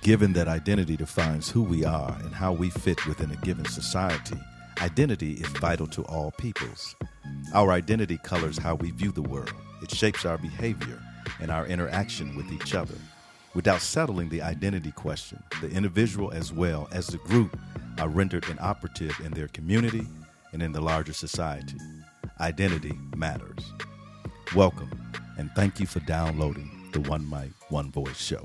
Given that identity defines who we are and how we fit within a given society, identity is vital to all peoples. Our identity colors how we view the world. It shapes our behavior and our interaction with each other. Without settling the identity question, the individual as well as the group are rendered inoperative in their community and in the larger society. Identity matters. Welcome, and thank you for downloading the One Mic, One Voice show.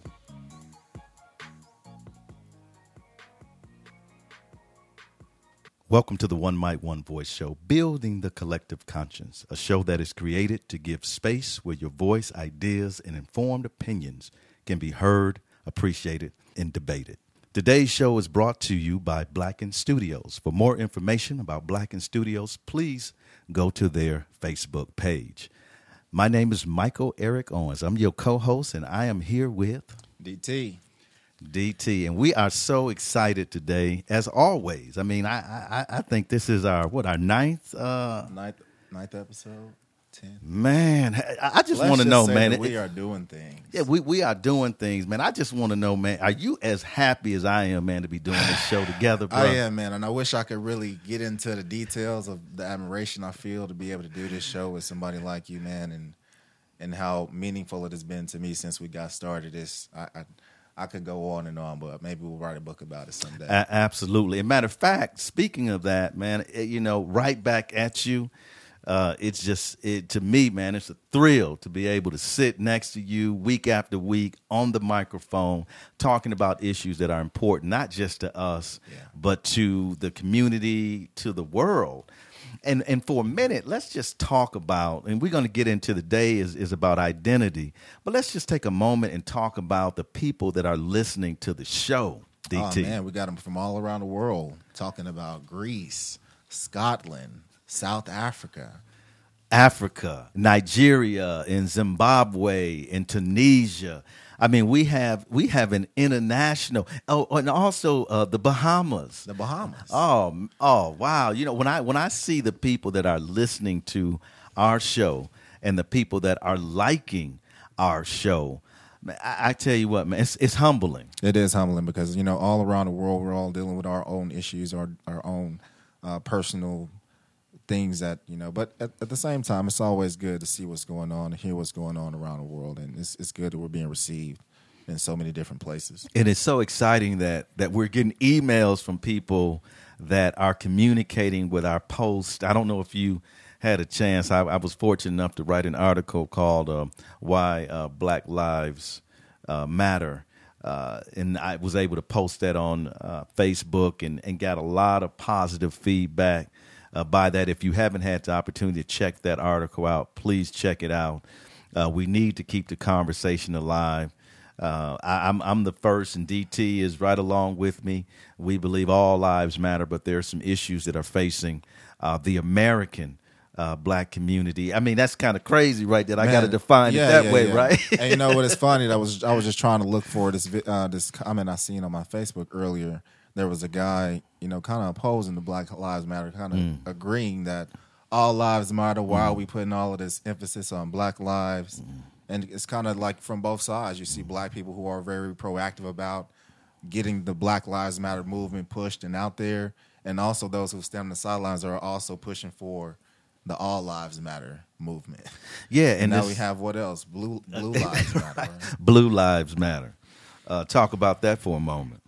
Welcome to the One Mic, One Voice show, Building the Collective Conscience, a show that is created to give space where your voice, ideas, and informed opinions can be heard, appreciated, and debated. Today's show is brought to you by Blacken Studios. For more information about Blacken Studios, please go to their Facebook page. My name is Michael Eric Owens. I'm your co-host, and I am here with DT, and we are so excited today, as always. I mean, I think this is our ninth episode, 10. Man, I just want to know, man. We are doing things. Yeah, we are doing things, man. I just want to know, man. Are you as happy as I am, man, to be doing this show together, bro? I am, man, and I wish I could really get into the details of the admiration I feel to be able to do this show with somebody like you, man, and how meaningful it has been to me since we got started. I could go on and on, but maybe we'll write a book about it someday. Absolutely. As a matter of fact, speaking of that, man, right back at you. To me, man, it's a thrill to be able to sit next to you week after week on the microphone, talking about issues that are important, not just to us, but to the community, to the world. And for a minute, let's just talk about, and we're going to get into the day is about identity, but let's just take a moment and talk about the people that are listening to the show, DT. Oh, man, we got them from all around the world talking about Greece, Scotland, South Africa, Nigeria, and Zimbabwe, and Tunisia. I mean, we have an international. Oh, and also the Bahamas. The Bahamas. Oh, wow! You know, when I see the people that are listening to our show and the people that are liking our show, I tell you what, man, it's humbling. It is humbling because all around the world we're all dealing with our own issues, our own personal things that but at the same time, it's always good to see what's going on and hear what's going on around the world, and it's good that we're being received in so many different places. And it's so exciting that we're getting emails from people that are communicating with our post. I don't know if you had a chance. I was fortunate enough to write an article called "Why Black Lives Matter." And I was able to post that on Facebook and got a lot of positive feedback by that. If you haven't had the opportunity to check that article out, please check it out. We need to keep the conversation alive. I'm the first, and DT is right along with me. We believe all lives matter, but there are some issues that are facing the American black community. I mean, that's kind of crazy, right? That I got to define it that way, right? And you know what? It's funny. I was just trying to look for this comment I seen on my Facebook earlier. There was a guy, kind of opposing the Black Lives Matter, kind of agreeing that all lives matter. Why are we putting all of this emphasis on black lives? And it's kind of like from both sides. You see black people who are very proactive about getting the Black Lives Matter movement pushed and out there, and also those who stand on the sidelines are also pushing for the All Lives Matter movement. Yeah, and now we have what else? Blue Lives Matter. Right? Blue Lives Matter. Talk about that for a moment.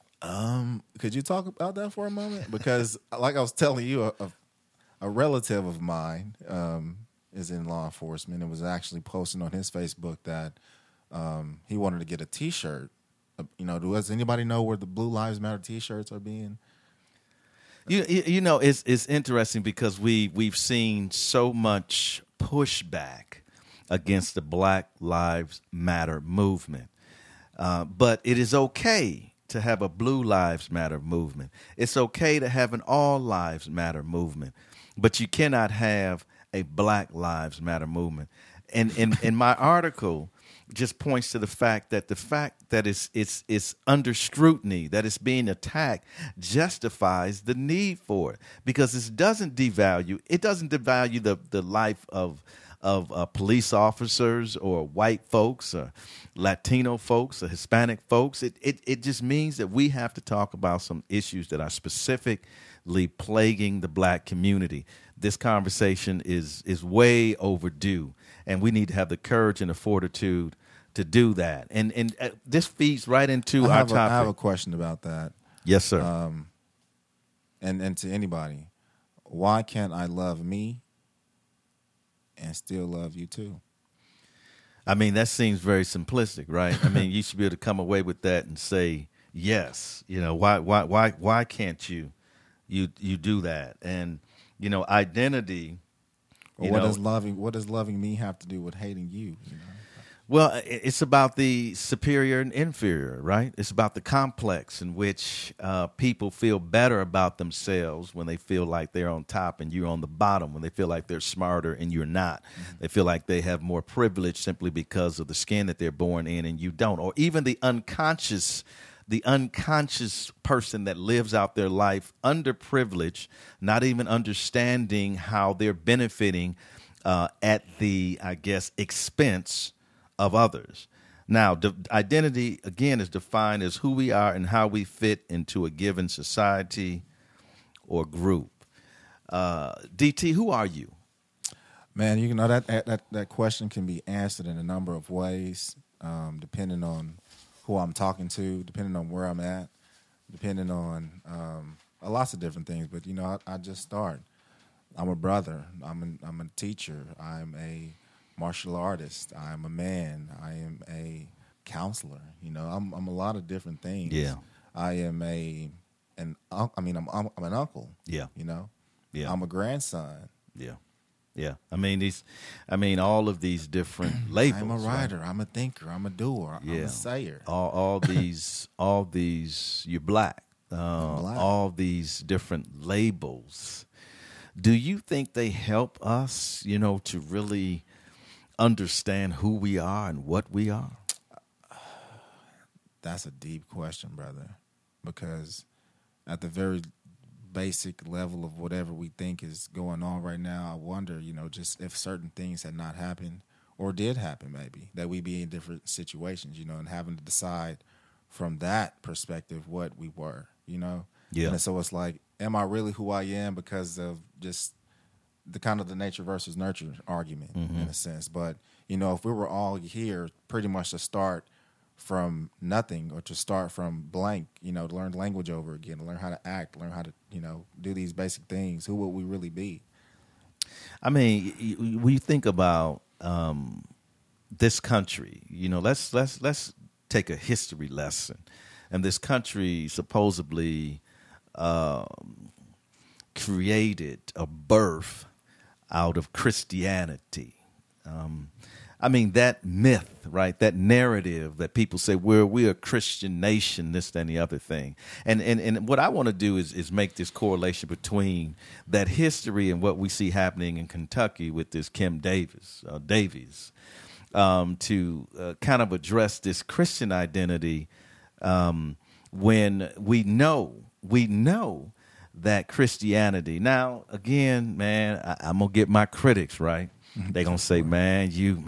Could you talk about that for a moment? Because, like I was telling you, a relative of mine is in law enforcement and was actually posting on his Facebook that he wanted to get a T-shirt. Does anybody know where the Blue Lives Matter T-shirts are being? It's interesting because we've seen so much pushback against the Black Lives Matter movement, but it is okay to have a Blue Lives Matter movement. It's okay to have an All Lives Matter movement, but you cannot have a Black Lives Matter movement. And in my article just points to the fact that it's under scrutiny, that it's being attacked, justifies the need for it, because it doesn't devalue the life of of police officers or white folks or Latino folks or Hispanic folks. It just means that we have to talk about some issues that are specifically plaguing the black community. This conversation is way overdue, and we need to have the courage and the fortitude to do that. And this feeds right into our topic. I have a question about that. Yes, sir. And to anybody, why can't I love me and still love you too? I mean, that seems very simplistic, right? I mean, you should be able to come away with that and say yes. You know, why can't you do that? And you know, identity. What does loving me have to do with hating you? You know? Well, it's about the superior and inferior, right? It's about the complex in which people feel better about themselves when they feel like they're on top and you're on the bottom, when they feel like they're smarter and you're not. Mm-hmm. They feel like they have more privilege simply because of the skin that they're born in and you don't. Or even the unconscious person that lives out their life underprivileged, not even understanding how they're benefiting at the, I guess, expense of others. Now, identity, again, is defined as who we are and how we fit into a given society or group. DT, who are you? Man, you know that question can be answered in a number of ways, depending on who I'm talking to, depending on where I'm at, depending on lots of different things. But you know, I just start. I'm a brother. I'm a teacher. I'm a martial artist. I'm a man. I am a counselor. You know, I'm a lot of different things. Yeah. I am I'm an uncle. Yeah. You know. Yeah. I'm a grandson. Yeah. Yeah. I mean all of these different labels. I'm a writer. Right? I'm a thinker. I'm a doer. Yeah. I'm a sayer. All these you're black. Black. All these different labels. Do you think they help us, you know, to really understand who we are and what we are? That's a deep question, brother, because at the very basic level of whatever we think is going on right now, I wonder, you know, just if certain things had not happened or did happen, maybe, that we'd be in different situations, you know, and having to decide from that perspective what we were, you know? Yeah. And so it's like, am I really who I am because of just the kind of the nature versus nurture argument, in a sense? But, you know, if we were all here pretty much to start from nothing or to start from blank, you know, to learn language over again, to learn how to act, learn how to, you know, do these basic things, who would we really be? I mean, when you think about this country, you know, let's take a history lesson. And this country supposedly created a birth out of Christianity. I mean, that myth, right, that narrative that people say we're a Christian nation, this, that, and the other thing. And what I want to do is make this correlation between that history and what we see happening in Kentucky with this Kim Davies, to kind of address this Christian identity when we know that Christianity. Now, again, man, I'm going to get my critics, right? They're going to say, you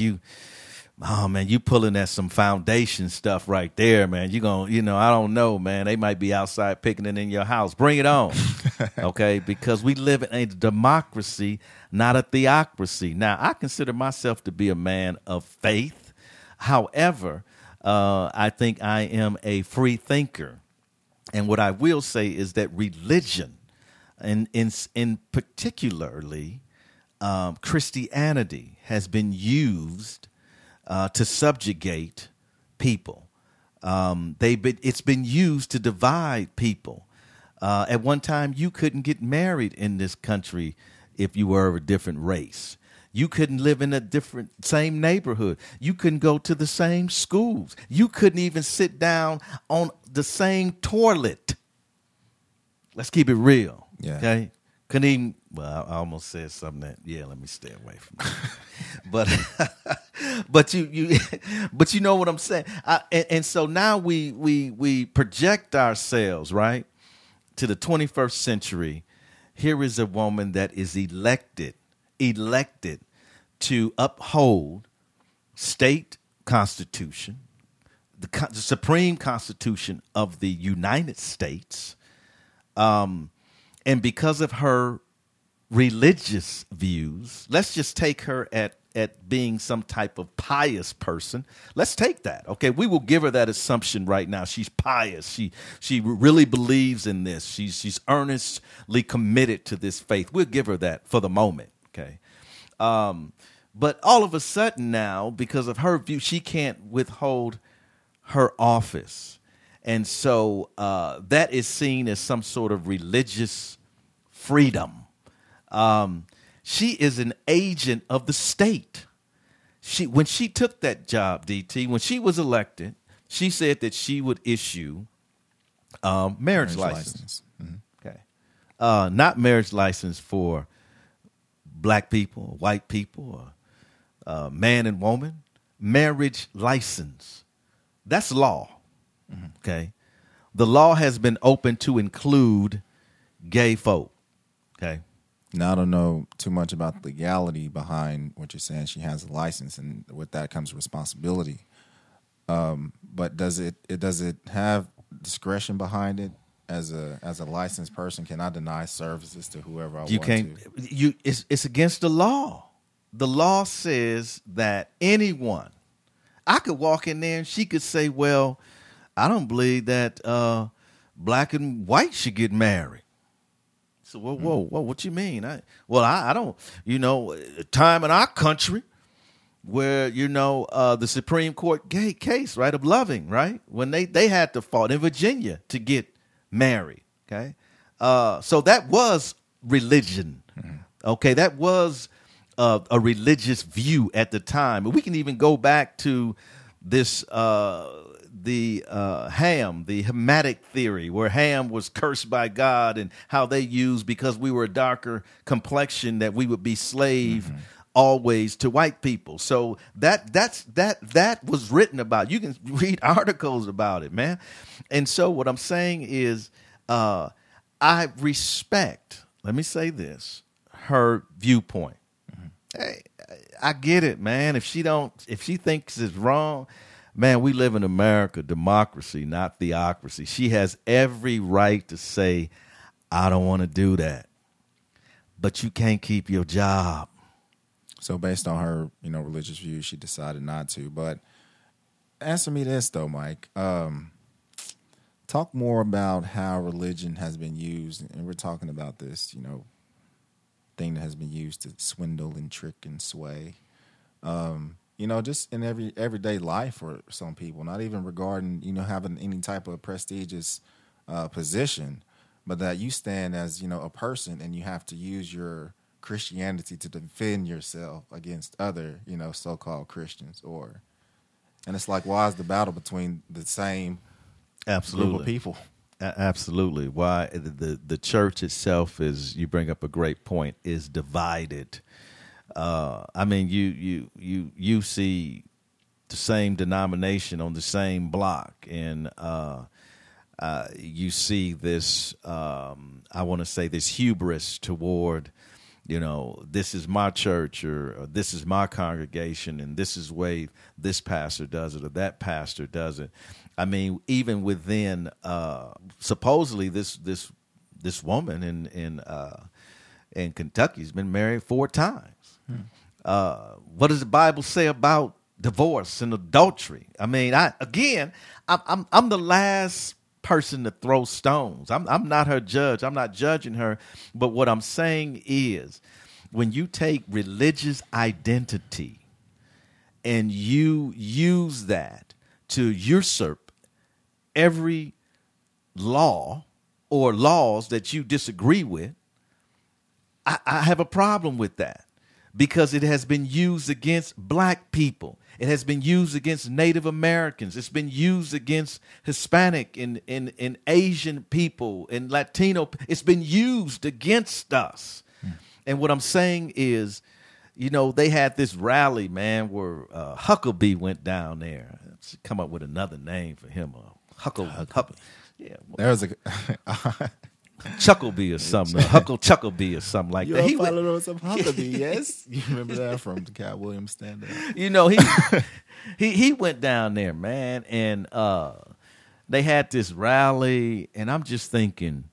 pulling at some foundation stuff right there, man. You going, you know, I don't know, man. They might be outside picking it in your house. Bring it on. Okay? Because we live in a democracy, not a theocracy. Now, I consider myself to be a man of faith. However, I think I am a free thinker. And what I will say is that religion, and in particularly Christianity, has been used to subjugate people. It's been used to divide people. At one time, you couldn't get married in this country if you were of a different race. You couldn't live in a same neighborhood. You couldn't go to the same schools. You couldn't even sit down on the same toilet. Let's keep it real. Yeah. Okay. Couldn't even. Well, I almost said something that. Yeah, let me stay away from that. but you know what I'm saying. And so now we project ourselves right to the 21st century. Here is a woman that is elected to uphold state constitution, the Supreme Constitution of the United States, and because of her religious views, let's just take her at being some type of pious person. Let's take that. Okay, we will give her that assumption right now. She's pious. She really believes in this. She's earnestly committed to this faith. We'll give her that for the moment. Okay, but all of a sudden now, because of her view, she can't withhold her office, and so that is seen as some sort of religious freedom. She is an agent of the state. When she took that job, DT, when she was elected, she said that she would issue marriage license. Mm-hmm. Okay, not marriage license for black people, white people, or man and woman. Marriage license. That's law. Mm-hmm. Okay, the law has been open to include gay folk. Okay. Now, I don't know too much about the legality behind what you're saying. She has a license, and with that comes responsibility. But does it have discretion behind it? As a licensed person, can I deny services to whoever I want to? You can't. It's against the law. The law says that anyone, I could walk in there and she could say, "Well, I don't believe that black and white should get married." So, whoa, what you mean? I don't, time in our country where, the Supreme Court case, right, of Loving, right, when they had to fight in Virginia to get married, okay? So that was religion, okay? That was a religious view at the time. And we can even go back to this the Hamitic theory, where Ham was cursed by God, and how they used, because we were a darker complexion, that we would be slave always to white people. So that was written about. You can read articles about it, man. And so what I'm saying is, I respect, let me say this, her viewpoint. Hey, I get it, man. If she thinks it's wrong, man, we live in America, democracy, not theocracy. She has every right to say, I don't want to do that. But you can't keep your job. So based on her, religious views, she decided not to. But answer me this, though, Mike. Talk more about how religion has been used. And we're talking about this, thing that has been used to swindle and trick and sway. Just in everyday life for some people, not even regarding, having any type of prestigious position, but that you stand as, a person, and you have to use your Christianity to defend yourself against other, so-called Christians. And it's like, why is the battle between the same group of people? Absolutely. Why the church itself is, you bring up a great point, is divided. You see the same denomination on the same block, and you see this, I want to say, this hubris toward, this is my church, or this is my congregation, and this is the way this pastor does it or that pastor does it. I mean, even within, supposedly this woman in Kentucky has been married 4 times. What does the Bible say about divorce and adultery? I mean, I'm the last person to throw stones. I'm not her judge. I'm not judging her. But what I'm saying is, when you take religious identity and you use that to usurp every law or laws that you disagree with, I have a problem with that, because it has been used against black people. It has been used against Native Americans. It's been used against Hispanic and Asian people and Latino. It's been used against us. And what I'm saying is, they had this rally, man, where Huckabee went down there. Let's come up with another name for him. Huckabee. Yeah. There's a Chucklebee or something, Huckle Chucklebee or something like that. He followed us up Huckabee, yes. You remember that from the Cat Williams stand-up? You know, he went down there, man, and they had this rally, and I'm just thinking,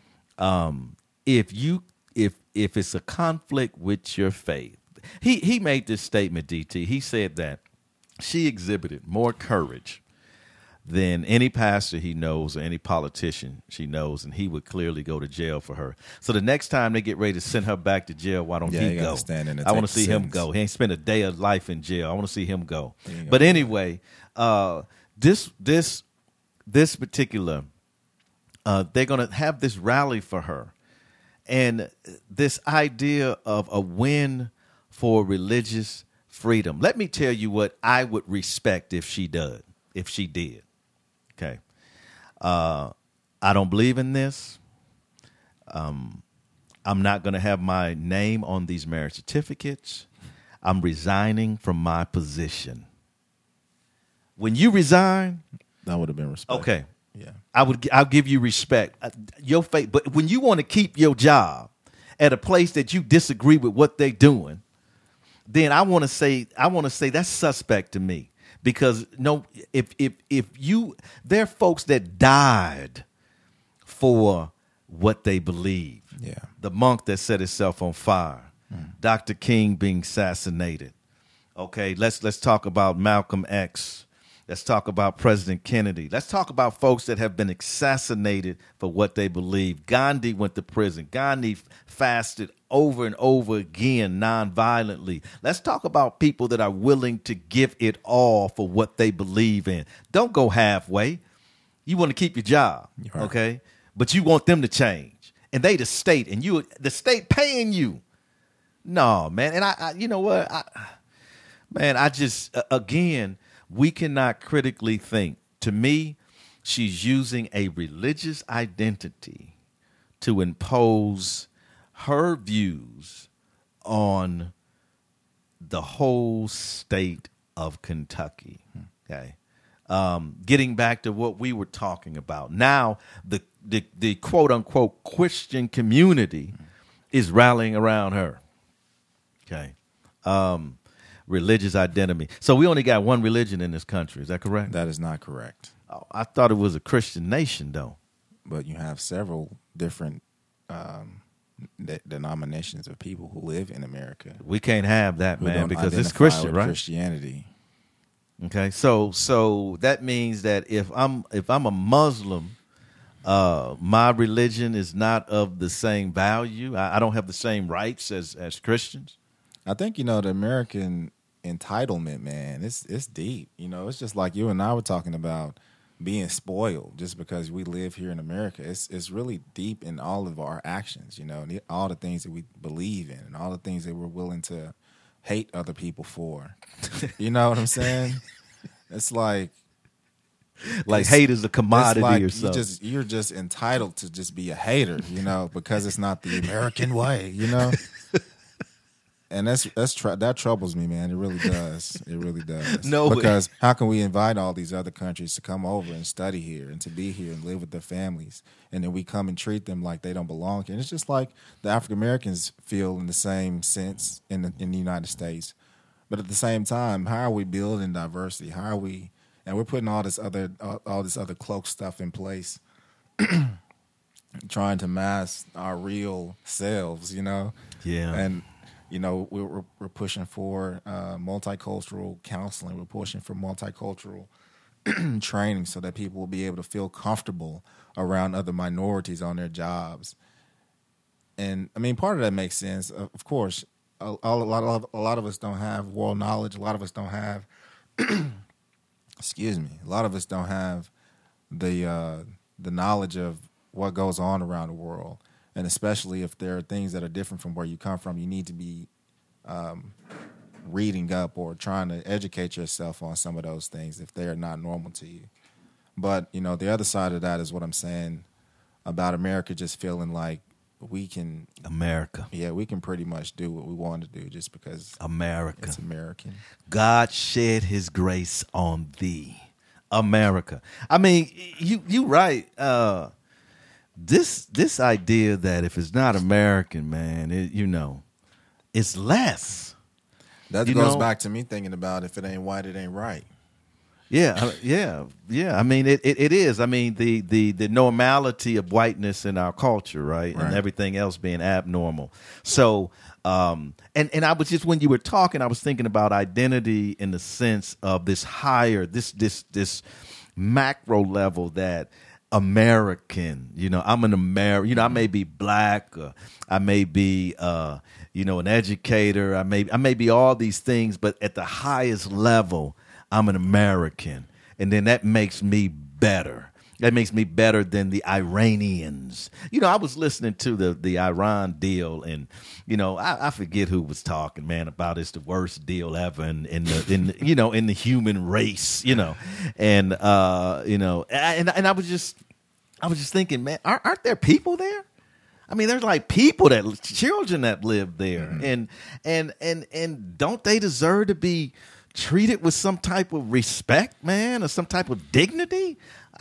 if it's a conflict with your faith, he made this statement, DT. He said that she exhibited more courage than any pastor he knows or any politician she knows, and he would clearly go to jail for her. So the next time they get ready to send her back to jail, why don't he go? I want to see him go. He ain't spent a day of life in jail. I want to see him go. But anyway, this particular, they're going to have this rally for her. And this idea of a win for religious freedom. Let me tell you what I would respect if she did. Okay. I don't believe in this. I'm not going to have my name on these marriage certificates. I'm resigning from my position. When you resign, that would have been respect. Okay. Yeah. I'll give you respect. Your faith, but when you want to keep your job at a place that you disagree with what they're doing, then I want to say that's suspect to me. Because if there are folks that died for what they believe. Yeah. The monk that set himself on fire. Dr. King being assassinated. Okay, let's talk about Malcolm X. Let's talk about President Kennedy. Let's talk about folks that have been assassinated for what they believe. Gandhi went to prison. Gandhi fasted over and over again nonviolently. Let's talk about people that are willing to give it all for what they believe in. Don't go halfway. You want to keep your job, right. Okay? But you want them to change. And they the state, and the state paying you. No, man. And I you know what? I just, again, we cannot critically think. To me, she's using a religious identity to impose her views on the whole state of Kentucky. Okay. Getting back to what we were talking about. Now, the quote unquote Christian community is rallying around her. Okay. Religious identity. So we only got one religion in this country. Is that correct? That is not correct. Oh, I thought it was a Christian nation, though. But you have several different denominations of people who live in America. We can't have that, man, because it's Christian, right? Christianity. Okay, so that means that if I'm a Muslim, my religion is not of the same value. I don't have the same rights as Christians. I think the American entitlement, man, it's deep. It's just like you and I were talking about being spoiled just because we live here in America. It's really deep in all of our actions, all the things that we believe in and all the things that we're willing to hate other people for. You know what I'm saying? It's like hate is a commodity like or something. You're just entitled to just be a hater, because it's not the American way, And that troubles me, man. It really does. It really does. No, because how can we invite all these other countries to come over and study here and to be here and live with their families, and then we come and treat them like they don't belong here? And it's just like the African Americans feel in the same sense in the United States. But at the same time, how are we building diversity? How are we? And we're putting all this other cloak stuff in place, trying to mask our real selves, Yeah. And we're pushing for multicultural counseling. We're pushing for multicultural training so that people will be able to feel comfortable around other minorities on their jobs. And I mean, part of that makes sense. Of course, a lot of us don't have world knowledge. A lot of us don't have, excuse me. A lot of us don't have the knowledge of what goes on around the world. And especially if there are things that are different from where you come from, you need to be reading up or trying to educate yourself on some of those things if they are not normal to you. But, the other side of that is what I'm saying about America just feeling like we can... America. Yeah, we can pretty much do what we want to do just because... America. It's American. God shed his grace on thee. America. I mean, you right. this idea that if it's not American, man, it's less. That goes back to me thinking about if it ain't white, it ain't right. Yeah. I mean, it is. I mean, the normality of whiteness in our culture, right, and everything else being abnormal. So, and I was just, when you were talking, I was thinking about identity in the sense of this higher, this macro level that American. I'm an American. I may be black, or I may be, an educator. I may be all these things, but at the highest level, I'm an American, and then that makes me better. That makes me better than the Iranians. I was listening to the Iran deal, and I forget who was talking, man, about it's the worst deal ever in the human race. And I was just thinking, man, aren't there people there? I mean, there's like children that live there, and don't they deserve to be treated with some type of respect, man, or some type of dignity?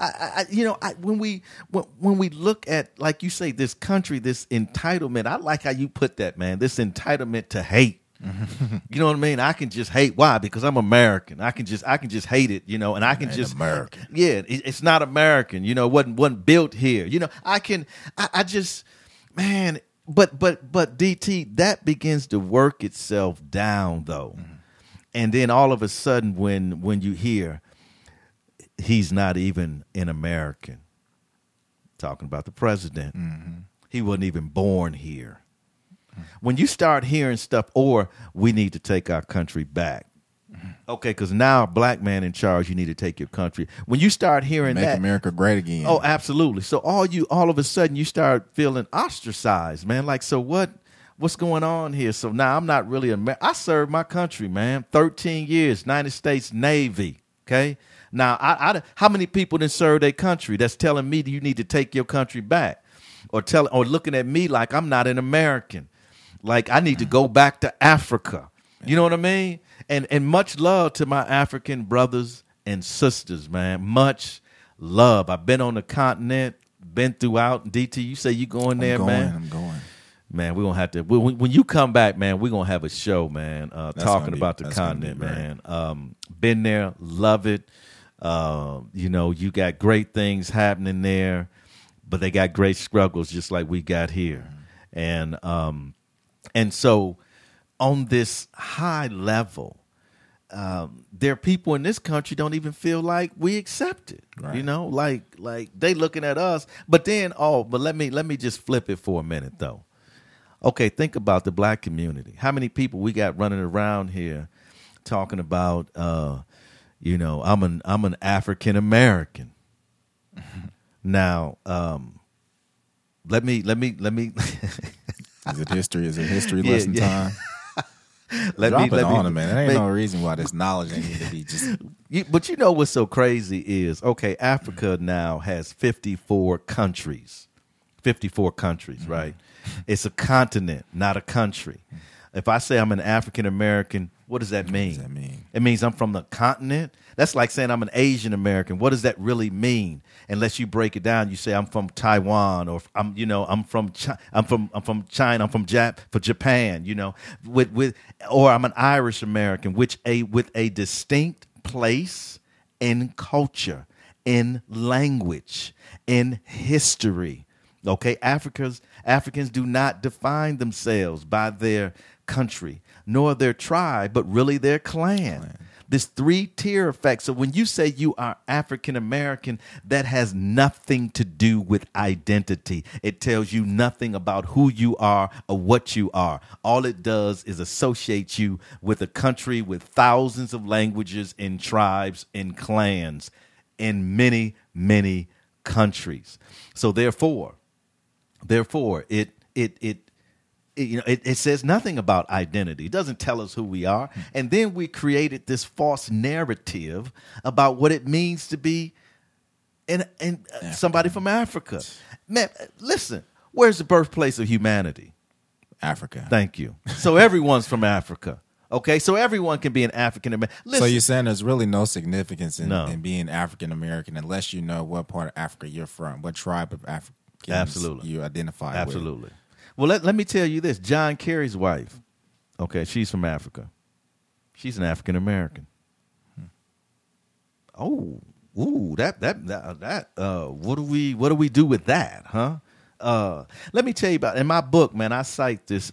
When we look at, like you say, this country, this entitlement, I like how you put that, man. This entitlement to hate. You know what I mean? I can just hate. Why? Because I'm American. I can just hate it, and I can just American. Yeah, it's not American. It wasn't built here. I just, man. But DT, that begins to work itself down though. And then all of a sudden, when you hear he's not even an American, talking about the president, he wasn't even born here. When you start hearing stuff, or we need to take our country back, okay, because now a black man in charge, you need to take your country. When you start hearing Make America great again. Oh, absolutely. So all of a sudden you start feeling ostracized, man. Like, so what's going on here? So now I'm not really I served my country, man. 13 years, United States Navy. Okay. Now, how many people didn't serve their country that's telling me you need to take your country back, or looking at me like I'm not an American, like I need to go back to Africa. You know what I mean? And much love to my African brothers and sisters, man. Much love. I've been on the continent, been throughout. DT, you say you going there, man? I'm going. Man, we're going to have to, when you come back, man, we're going to have a show, man, talking about the continent, man. Been there, love it. You got great things happening there, but they got great struggles just like we got here. And so on this high level, there are people in this country don't even feel like we accept it. Right. Like they looking at us, but let me just flip it for a minute though. Okay, think about the black community. How many people we got running around here talking about, I'm an African American. Now, let me. Is it history lesson time? Drop it on him, man. There ain't no reason why this knowledge ain't need to be just. But what's so crazy is, okay, Africa now has 54 countries. 54 countries, right? It's a continent, not a country. If I say I'm an African American, what does that mean? What does that mean? It means I'm from the continent. That's like saying I'm an Asian American. What does that really mean? Unless you break it down, you say I'm from Taiwan, or I'm from China, I'm from Japan, or I'm an Irish American, with a distinct place in culture, in language, in history. Okay, Africans do not define themselves by their country, nor their tribe, but really their clan. This 3-tier effect. So when you say you are African American, that has nothing to do with identity. It tells you nothing about who you are or what you are. All it does is associate you with a country with thousands of languages and tribes and clans in many, many countries. So therefore, it says nothing about identity. It doesn't tell us who we are. And then we created this false narrative about what it means to be somebody from Africa. Man, listen, where's the birthplace of humanity? Africa. Thank you. So everyone's from Africa. Okay, so everyone can be an African American. So you're saying there's really no significance in being African American unless you know what part of Africa you're from, what tribe of Absolutely. you identify with. Absolutely. Well, let me tell you this. John Kerry's wife, okay, she's from Africa. She's an African American. Oh, ooh, that. What do we do with that, huh? Let me tell you about in my book, man. I cite this.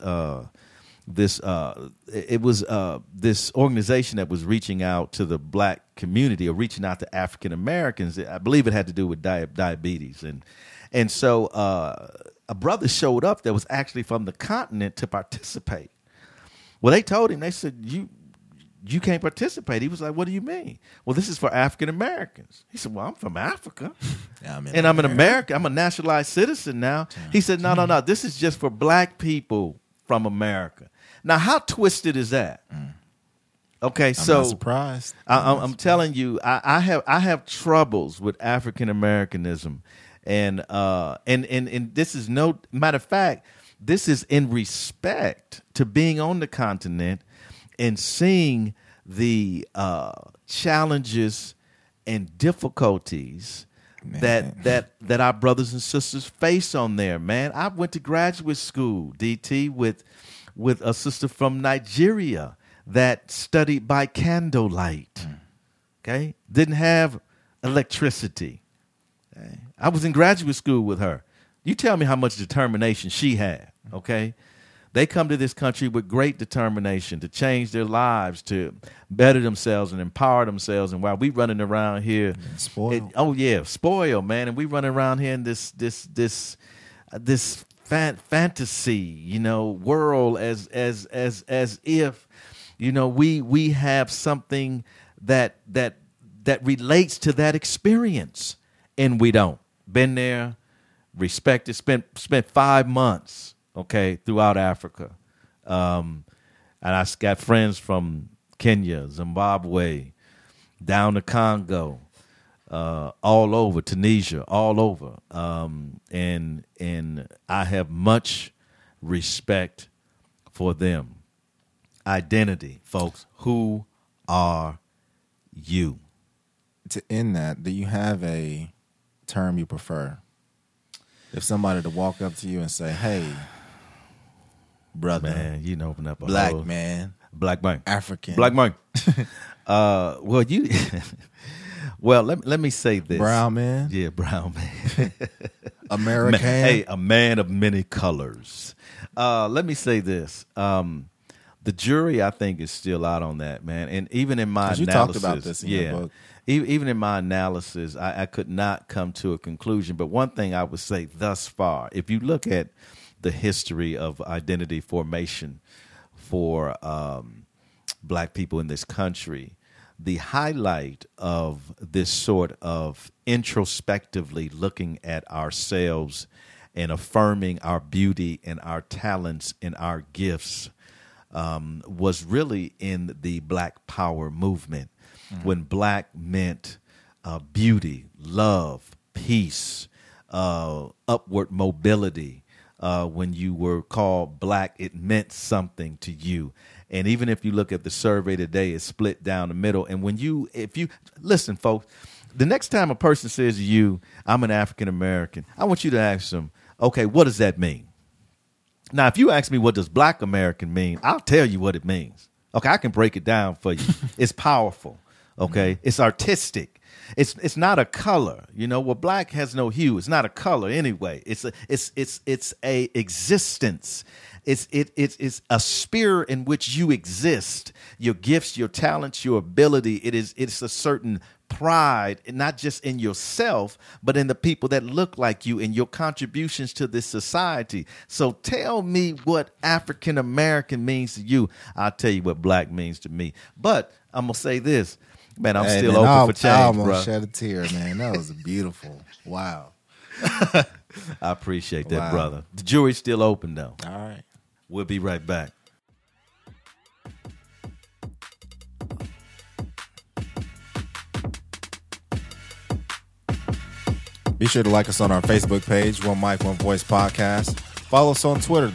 It was this organization that was reaching out to the black community or reaching out to African Americans. I believe it had to do with diabetes, and so a brother showed up that was actually from the continent to participate. Well, they told him, they said, you can't participate. He was like, what do you mean? Well, this is for African Americans. He said, well, I'm from Africa. I'm an American. I'm a naturalized citizen now. He said, no. This is just for black people from America. Now, how twisted is that? Okay, so I'm not surprised. I'm telling you, I have troubles with African Americanism, and this is no matter of fact. This is in respect to being on the continent and seeing the challenges and difficulties that our brothers and sisters face on there, man. I went to graduate school, DT, with a sister from Nigeria that studied by candlelight. Okay? Didn't have electricity. Okay? I was in graduate school with her. You tell me how much determination she had, okay? They come to this country with great determination to change their lives, to better themselves and empower themselves. And while we running around here, spoiled. Spoiled, man. And we running around here in this fantasy, world as if, we have something that relates to that experience, and we don't. Been there, respected, spent 5 months. Okay, throughout Africa. And I got friends from Kenya, Zimbabwe, down to Congo, all over, Tunisia, all over. And I have much respect for them. Identity, folks. Who are you? To end that, do you have a term you prefer? If somebody to walk up to you and say, hey, brother, man, open up a black whole, man, black man, African, black man. Let me say this, brown man, yeah, brown man, American, hey, a man of many colors. Let me say this, the jury, I think, is still out on that, man, and even in my analysis, you talked about this in your book. Even in my analysis, I could not come to a conclusion. But one thing I would say thus far, if you look at the history of identity formation for black people in this country, the highlight of this sort of introspectively looking at ourselves and affirming our beauty and our talents and our gifts was really in the Black Power movement. When black meant beauty, love, peace, upward mobility. When you were called black, it meant something to you. And even if you look at the survey today, it's split down the middle. And if you listen, folks, the next time a person says to you, I'm an African American, I want you to ask them, okay, what does that mean? Now, if you ask me what does black American mean, I'll tell you what it means. Okay, I can break it down for you. It's powerful. Okay, it's artistic. It's not a color. Well, black has no hue. It's not a color anyway. It's a existence. It's a sphere in which you exist. Your gifts, your talents, your ability. It's a certain pride, not just in yourself, but in the people that look like you and your contributions to this society. So tell me what African American means to you. I'll tell you what black means to me. But I'm gonna say this. Man, I'm still open for change, I bro. almost shed a tear, man. That was beautiful. Wow. I appreciate that, brother. The jury's still open, though. All right. We'll be right back. Be sure to like us on our Facebook page, One Mic, One Voice Podcast. Follow us on Twitter,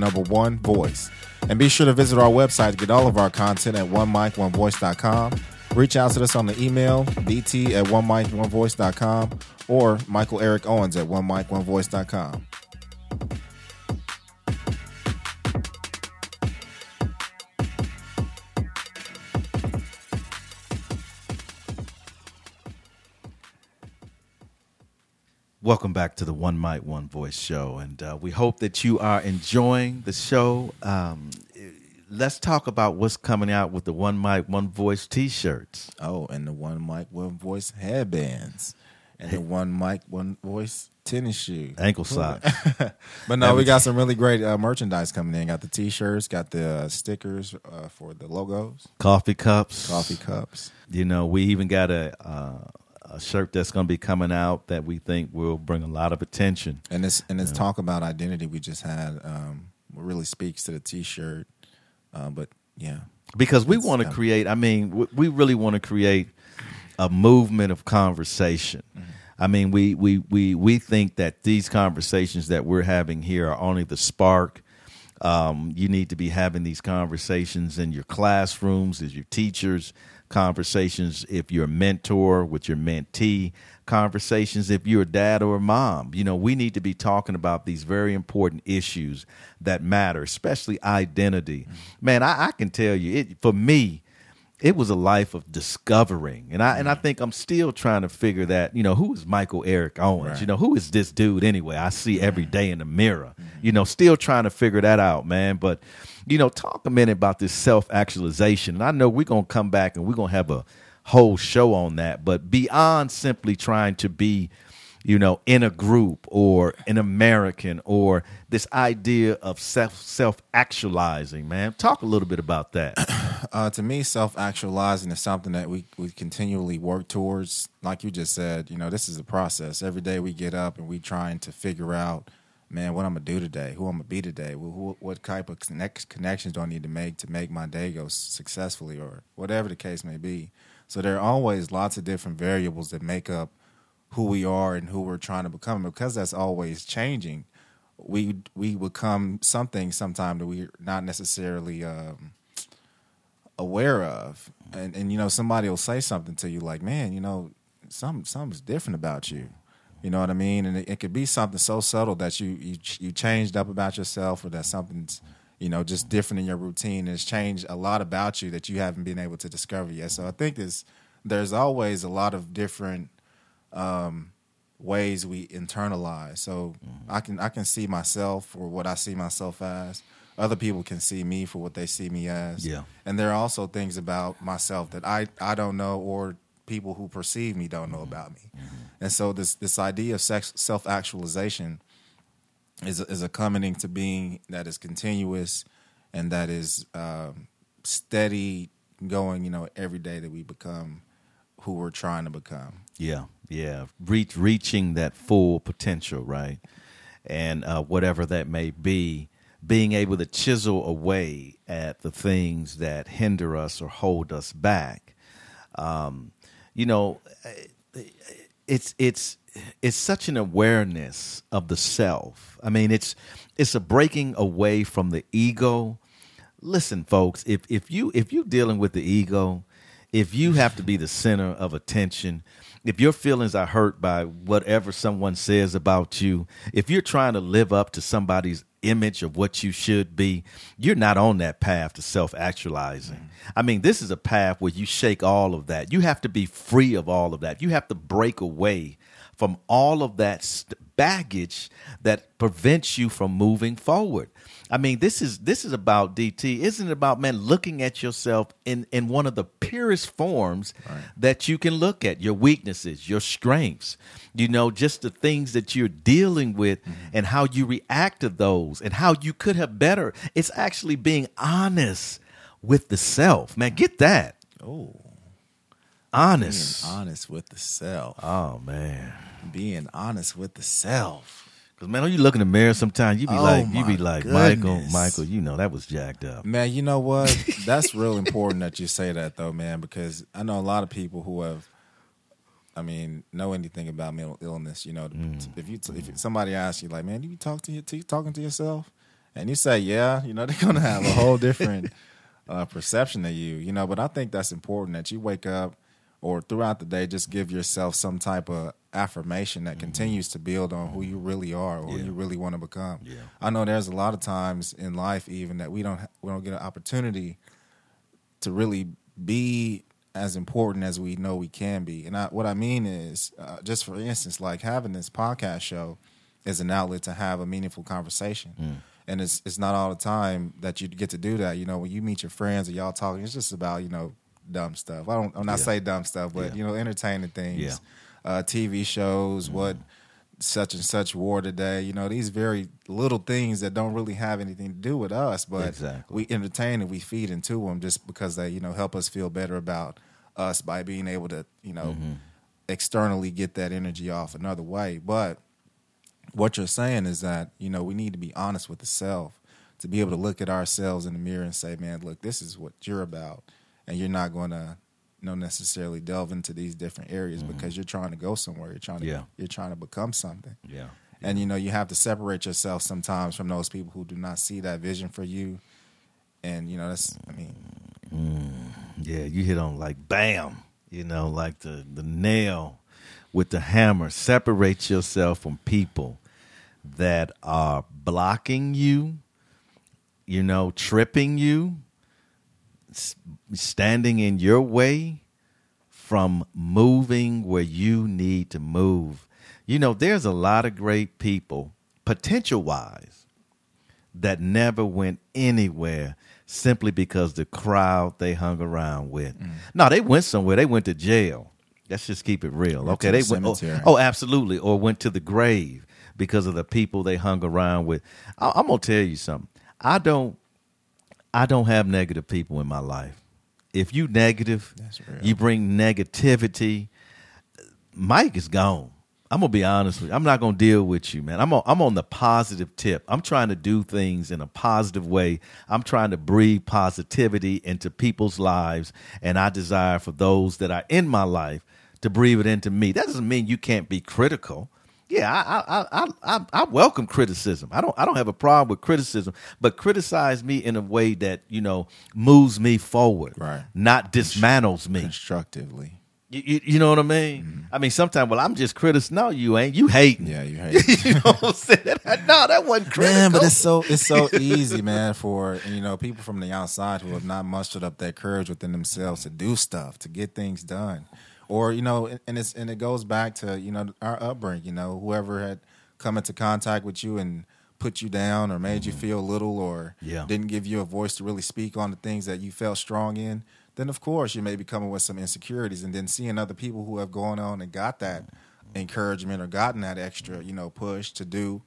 #1Mic_1Voice. And be sure to visit our website to get all of our content at OneMic1Voice.com. Reach out to us on the email, bt@onemiconevoice.com or Michael Eric Owens at onemiconevoice.com. Welcome back to the One Mic, One Voice show, and we hope that you are enjoying the show. Let's talk about what's coming out with the One Mic, One Voice T-shirts. Oh, and the One Mic, One Voice headbands, and the One Mic, One Voice tennis shoes, ankle socks. But no, we got some really great merchandise coming in. Got the T-shirts, got the stickers for the logos, coffee cups. You know, we even got a shirt that's going to be coming out that we think will bring a lot of attention. And this talk about identity we just had really speaks to the T-shirt. But yeah, because we want to create. I mean, we really want to create a movement of conversation. Mm-hmm. I mean, we think that these conversations that we're having here are only the spark. You need to be having these conversations in your classrooms, as your teachers. Conversations if you're a mentor with your mentee, conversations if you're a dad or a mom. You know, we need to be talking about these very important issues that matter, especially identity. Man, I can tell you, for me, it was a life of discovering. And I think I'm still trying to figure that, you know, who is Michael Eric Owens? Right. You know, who is this dude anyway? I see every day in the mirror, you know, still trying to figure that out, man. But, you know, talk a minute about this self-actualization. And I know we're going to come back and we're going to have a whole show on that. But beyond simply trying to be, you know, in a group or an American or this idea of self-actualizing, man. Talk a little bit about that. To me, self-actualizing is something that we continually work towards. Like you just said, you know, this is a process. Every day we get up and we trying to figure out, man, what I'm going to do today, who I'm going to be today, what type of connections do I need to make my day go successfully or whatever the case may be. So there are always lots of different variables that make up who we are and who we're trying to become. Because that's always changing, we become something sometime that we're not necessarily aware of. And you know, somebody will say something to you like, man, you know, something's different about you. You know what I mean? And it could be something so subtle that you changed up about yourself, or that something's, you know, just different in your routine, and it's changed a lot about you that you haven't been able to discover yet. So I think there's always a lot of different ways we internalize. So I can see myself for what I see myself as. Other people can see me for what they see me as. Yeah. And there are also things about myself that I don't know, or people who perceive me don't know about me. Mm-hmm. And so this idea of self-actualization is a coming to being that is continuous and that is steady going, you know, every day that we become who we're trying to become. Yeah. Reaching that full potential, right? And whatever that may be, being able to chisel away at the things that hinder us or hold us back. You know, it's such an awareness of the self. I mean, it's a breaking away from the ego. Listen, folks, if you're dealing with the ego, if you have to be the center of attention, if your feelings are hurt by whatever someone says about you, if you're trying to live up to somebody's image of what you should be, you're not on that path to self-actualizing. I mean, this is a path where you shake all of that. You have to be free of all of that. You have to break away from all of that baggage that prevents you from moving forward. I mean, this is about DT. Isn't it about, man, looking at yourself in one of the purest forms that you can look at, your weaknesses, your strengths, you know, just the things that you're dealing with and how you react to those and how you could have better. It's actually being honest with the self, man. Get that. Oh, honest. Being honest with the self. Oh, man. Being honest with the self. Because, man, when you look in the mirror sometimes, you be like, Michael, you know, that was jacked up. Man, you know what? That's real important that you say that, though, man, because I know a lot of people who have, know anything about mental illness. You know, if somebody asks you, like, man, do you talking to yourself? And you say, yeah, you know, they're going to have a whole different perception of you, you know. But I think that's important that you wake up or throughout the day, just give yourself some type of affirmation that continues to build on who you really are or who you really want to become. Yeah. I know there's a lot of times in life even that we don't get an opportunity to really be as important as we know we can be. And what I mean is, just for instance, like having this podcast show is an outlet to have a meaningful conversation. And it's not all the time that you get to do that. You know, when you meet your friends or y'all talking, it's just about, you know, dumb stuff. I'm not saying dumb stuff, but, you know, entertaining things, TV shows, what such and such wore today. You know, these very little things that don't really have anything to do with us, but we entertain and we feed into them just because they, you know, help us feel better about us by being able to, you know, externally get that energy off another way. But what you're saying is that, you know, we need to be honest with the self to be able to look at ourselves in the mirror and say, man, look, this is what you're about. And you're not going to, you know, necessarily delve into these different areas because you're trying to go somewhere. You're trying to become something. Yeah. And, you know, you have to separate yourself sometimes from those people who do not see that vision for you. And, you know, that's, I mean. Yeah, you hit on like bam, you know, like the nail with the hammer. Separate yourself from people that are blocking you, you know, tripping you, standing in your way from moving where you need to move. You know, there's a lot of great people, potential-wise, that never went anywhere simply because the crowd they hung around with. No, they went somewhere. They went to jail. Let's just keep it real. Okay, they went. Oh, absolutely. Or went to the grave because of the people they hung around with. I'm gonna tell you something. I don't have negative people in my life. If you negative, you bring negativity, Mike is gone. I'm going to be honest with you. I'm not going to deal with you, man. I'm on the positive tip. I'm trying to do things in a positive way. I'm trying to breathe positivity into people's lives, and I desire for those that are in my life to breathe it into me. That doesn't mean you can't be critical. Yeah, I welcome criticism. I don't have a problem with criticism, but criticize me in a way that, you know, moves me forward, right? Not dismantles me constructively. You know what I mean? I mean, sometimes, well, I'm just criticizing. No, you ain't. You hating. Yeah, you hating. You know what I'm saying? No, that wasn't critical. Man, but it's so easy, man, for, you know, people from the outside who have not mustered up that courage within themselves to do stuff, to get things done. Or, you know, and it goes back to, you know, our upbringing, you know, whoever had come into contact with you and put you down or made you feel little or didn't give you a voice to really speak on the things that you felt strong in, then of course you may be coming with some insecurities. And then seeing other people who have gone on and got that encouragement or gotten that extra, you know, push to do,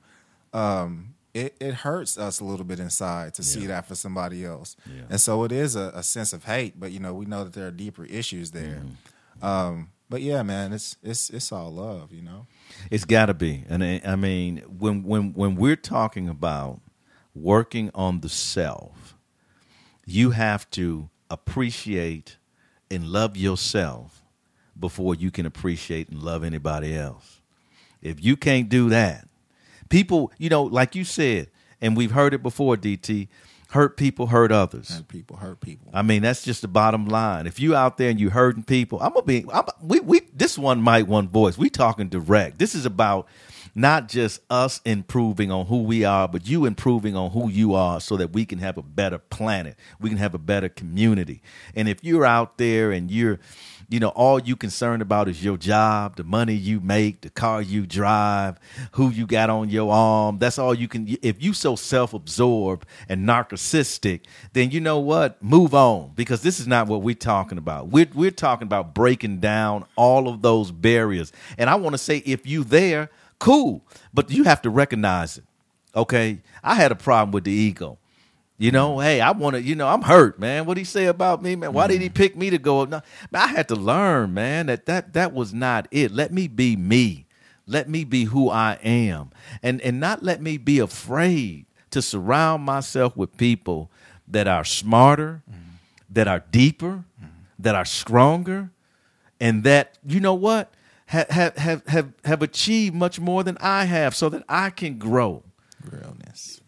it hurts us a little bit inside to see that for somebody else. Yeah. And so it is a sense of hate, but, you know, we know that there are deeper issues there. But yeah, man, it's all love, you know. It's got to be, and I mean, when we're talking about working on the self, you have to appreciate and love yourself before you can appreciate and love anybody else. If you can't do that, people, you know, like you said, and we've heard it before, DT. Hurt people hurt others. Hurt people hurt people. I mean, that's just the bottom line. If you out there and you hurting people, this one mic, one voice. We talking direct. This is about not just us improving on who we are, but you improving on who you are so that we can have a better planet. We can have a better community. And if you're out there and you're, you know, all you concerned about is your job, the money you make, the car you drive, who you got on your arm. That's all you can. If you so self-absorbed and narcissistic, then you know what? Move on, because this is not what we're talking about. We're talking about breaking down all of those barriers. And I want to say, if you there, cool, but you have to recognize it. Okay, I had a problem with the ego. You know, hey, I want to, you know, I'm hurt, man. What'd he say about me, man? Why did he pick me to go? No, I had to learn, man, that was not it. Let me be me. Let me be who I am. And not let me be afraid to surround myself with people that are smarter, that are deeper, that are stronger, and that, you know what, have achieved much more than I have so that I can grow. Realness.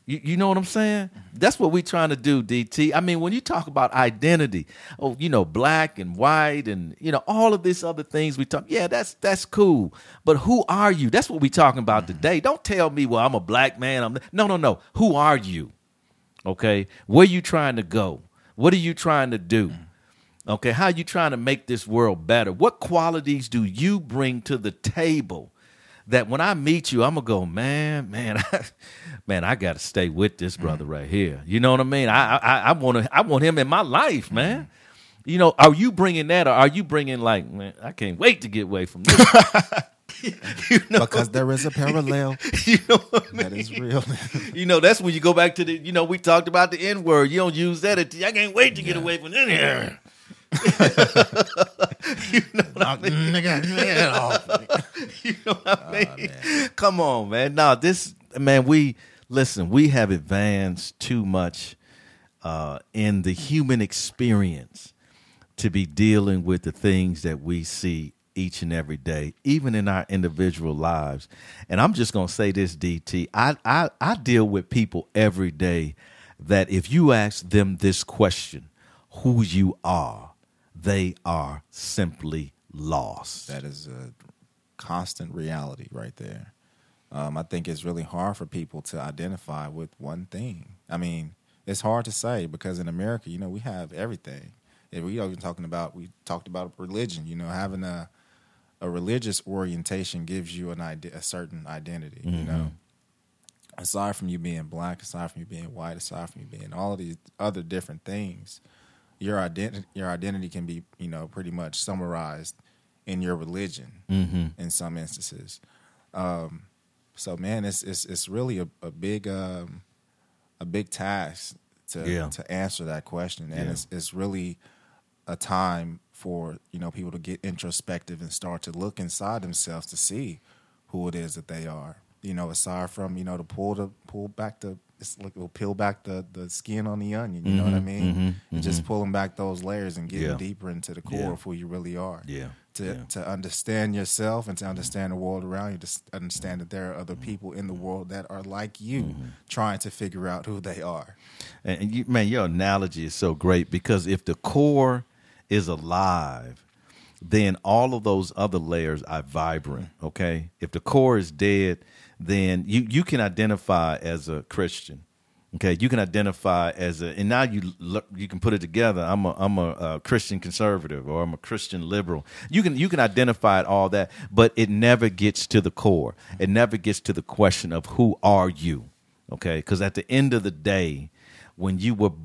You know what I'm saying? That's what we're trying to do, DT. I mean, when you talk about identity, black and white and, all of these other things we talk, yeah, that's cool. But who are you? That's what we're talking about today. Don't tell me, well, I'm a black man. No. Who are you? Okay? Where you trying to go? What are you trying to do? Okay? How are you trying to make this world better? What qualities do you bring to the table that when I meet you, I'm going to go, man, I got to stay with this brother right here. You know what I mean? I want him in my life, man. Are you bringing that, or are you bringing like, man, I can't wait to get away from this? Because there is a parallel. What I mean? That is real. That's when you go back to the, we talked about the N-word. You don't use that. I can't wait to get away from in here. You know what I mean? You know what I mean? Come on, man. No, we have advanced too much in the human experience to be dealing with the things that we see each and every day, even in our individual lives. And I'm just going to say this, DT. I deal with people every day that if you ask them this question, who you are, they are simply lost. That is a constant reality right there. I think it's really hard for people to identify with one thing. I mean, it's hard to say because in America, we have everything. And we talked about religion. Having a religious orientation gives you a certain identity. Mm-hmm. Aside from you being black, aside from you being white, aside from you being all of these other different things, your identity can be, pretty much summarized in your religion in some instances. So, man, it's really a big task to answer that question, and it's really a time for people to get introspective and start to look inside themselves to see who it is that they are. Aside from to pull back the. It's like we'll peel back the skin on the onion, you know what I mean? And just pulling back those layers and getting deeper into the core of who you really are. To understand yourself and to understand the world around you, to understand that there are other people in the world that are like you, trying to figure out who they are. And your analogy is so great because if the core is alive, then all of those other layers are vibrant, okay? If the core is dead, then you can identify as a Christian, okay? You can identify and now you can put it together. I'm a Christian conservative, or I'm a Christian liberal. You can identify all that, but it never gets to the core. It never gets to the question of who are you, okay? Because at the end of the day, when you were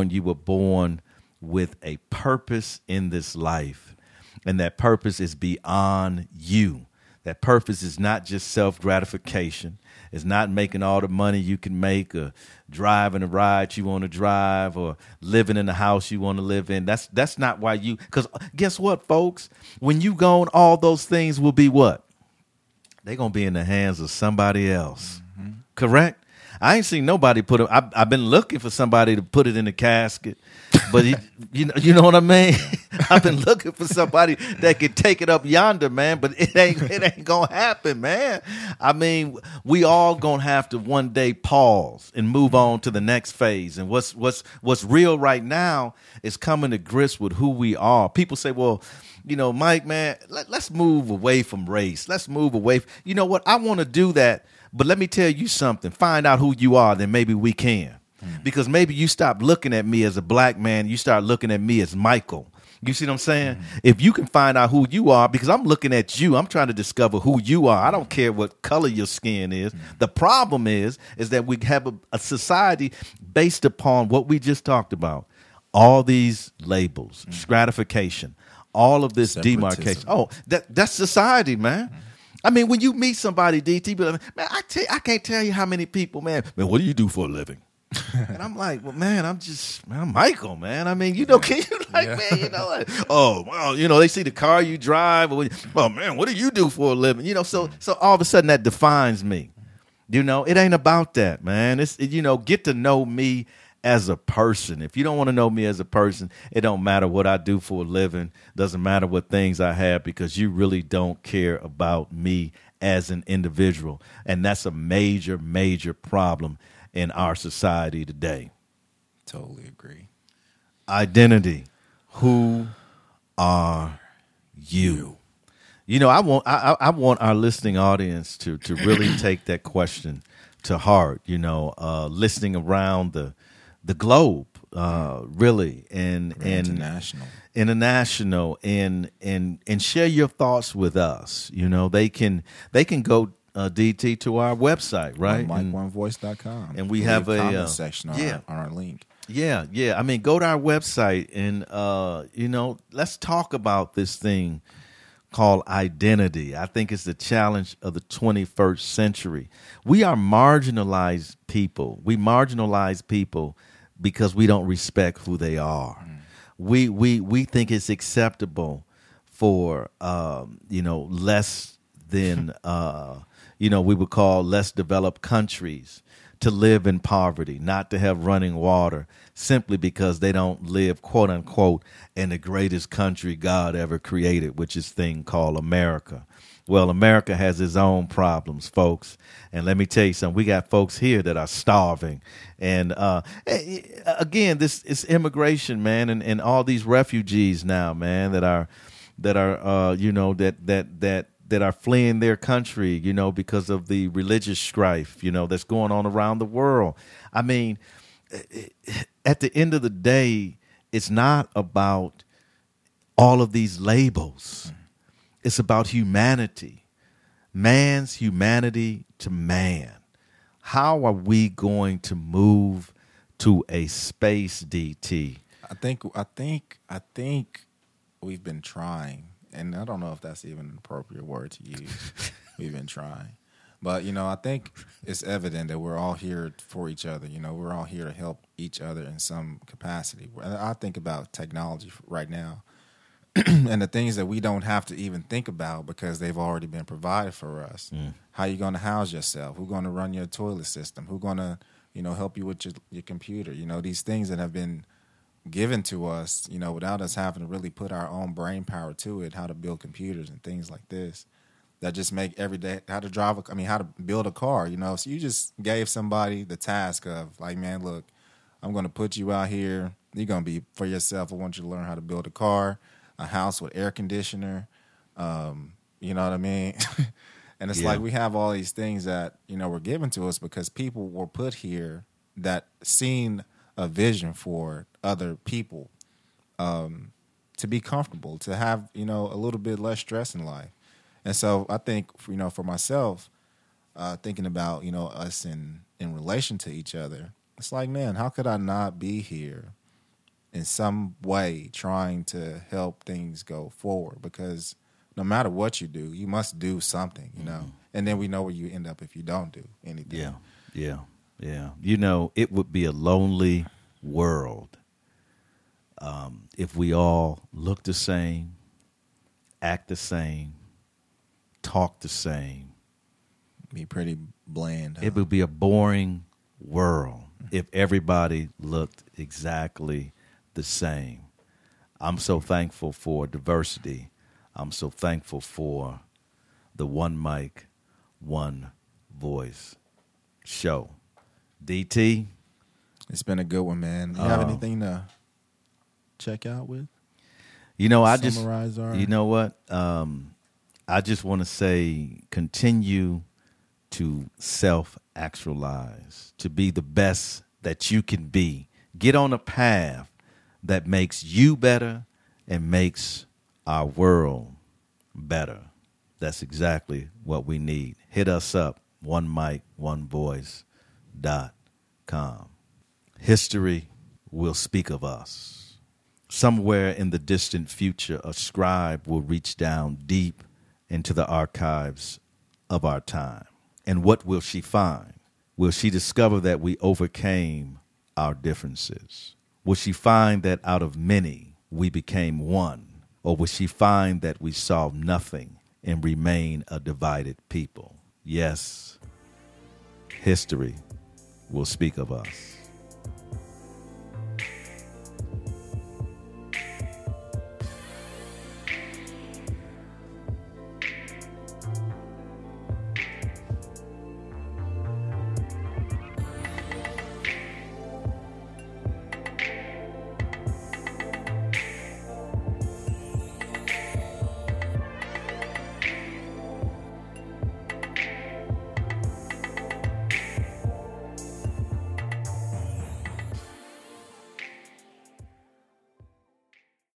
born with a purpose in this life, and that purpose is beyond you. That purpose is not just self-gratification. It's not making all the money you can make, or driving a ride you want to drive, or living in the house you want to live in. That's not why because guess what, folks? When you gone, all those things will be what? They're going to be in the hands of somebody else. Correct? I ain't seen nobody put it. I've been looking for somebody to put it in a casket, but you know what I mean. I've been looking for somebody that could take it up yonder, man. But it ain't gonna happen, man. I mean, we all gonna have to one day pause and move on to the next phase. And what's real right now is coming to grips with who we are. People say, well, Mike, man, let's move away from race. Let's move away. You know what? I want to do that. But let me tell you something. Find out who you are, then maybe we can. Because maybe you stop looking at me as a black man. You start looking at me as Michael. You see what I'm saying? If you can find out who you are, because I'm looking at you, I'm trying to discover who you are. I don't care what color your skin is. The problem is that we have a society based upon what we just talked about. All these labels, stratification, all of this demarcation. Oh, that's society, man. I mean, when you meet somebody, DT, but man, I can't tell you how many people, man, what do you do for a living? And I'm like, well, man, I'm Michael, man. I mean, can you man, oh, well, they see the car you drive. Oh, man, what do you do for a living? So all of a sudden that defines me. It ain't about that, man. It's, get to know me as a person. If you don't want to know me as a person, it don't matter what I do for a living. Doesn't matter what things I have, because you really don't care about me as an individual. And that's a major, major problem in our society today. Totally agree. Identity. Who are you? You know, I want our listening audience to really take that question to heart. You know, listening around the globe, really, and international, and share your thoughts with us. You know, they can go DT to our website, right? MikeOneVoice.com, and we have a comment section on our link. Yeah. I mean, go to our website and you know, let's talk about this thing called identity. I think it's the challenge of the 21st century. We are marginalized people. We marginalize people because we don't respect who they are. We think it's acceptable for you know, less than you know, we would call less developed countries to live in poverty, not to have running water, simply because they don't live, quote unquote, in the greatest country God ever created, which is thing called America. Well, America has its own problems, folks. And let me tell you something, we got folks here that are starving. And again, this is immigration, man, and all these refugees now, man, that are you know, that are fleeing their country, you know, because of the religious strife, you know, that's going on around the world. I mean, at the end of the day, it's not about all of these labels. It's about humanity, man's humanity to man. How are we going to move to a space, DT? I think we've been trying. And I don't know if that's even an appropriate word to use. We've been trying. But, you know, I think it's evident that we're all here for each other. You know, we're all here to help each other in some capacity. I think about technology right now and the things that we don't have to even think about because they've already been provided for us. How you going to house yourself? Who's going to run your toilet system? Who's going to, you know, help you with your computer? You know, these things that have been given to us, you know, without us having to really put our own brain power to it, how to build computers and things like this that just make every day, how to build a car, you know. So you just gave somebody the task of like, man, look, I'm going to put you out here. You're going to be for yourself. I want you to learn how to build a car, a house with air conditioner. You know what I mean? And it's like we have all these things that, you know, were given to us because people were put here that seen a vision for other people to be comfortable, to have, you know, a little bit less stress in life. And so I think, you know, for myself, thinking about, you know, us in relation to each other, it's like, man, how could I not be here in some way trying to help things go forward? Because no matter what you do, you must do something, you know, and then we know where you end up if you don't do anything. Yeah. You know, it would be a lonely world if we all look the same, act the same, talk the same. Be pretty bland. It would be a boring world if everybody looked exactly the same. I'm so thankful for diversity. I'm so thankful for the One Mic, One Voice show. DT? It's been a good one, man. You have anything to check out with? You know, Summarize our... You know what? I just want to say continue to self-actualize, to be the best that you can be. Get on a path that makes you better and makes our world better. That's exactly what we need. Hit us up, OneMic.com. History will speak of us. Somewhere in the distant future, a scribe will reach down deep into the archives of our time. And what will she find? Will she discover that we overcame our differences? Will she find that out of many, we became one? Or will she find that we saw nothing and remain a divided people? Yes, history will speak of us.